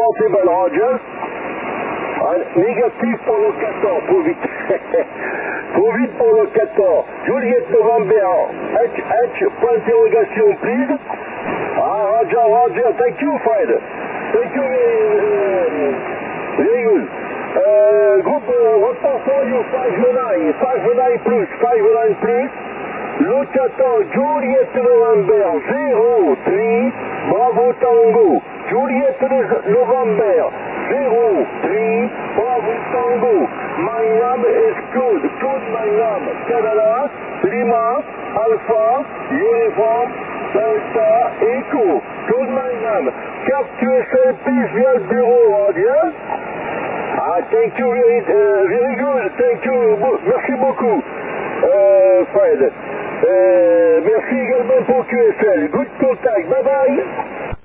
Countable Roger. Négatif pour le 14, trop vite. Trop vite pour le 14. Juliette November, point d'interrogation, please. Roger, thank you, Fred. Thank you, very good. Group, report for you, 5-9 plus. Le 14, Juliette November, 0-3, Bravo Tango. Juliette November, 0-3, Bravo Tango. My name is Claude my name. Canada, Lima, Alpha, Uniform, Delta, Echo. Claude my name. Carte QSL, please, via le bureau, Roger. Thank you, very good. Thank you. Merci beaucoup, Fred. Merci également pour QSL. Good contact. Bye bye.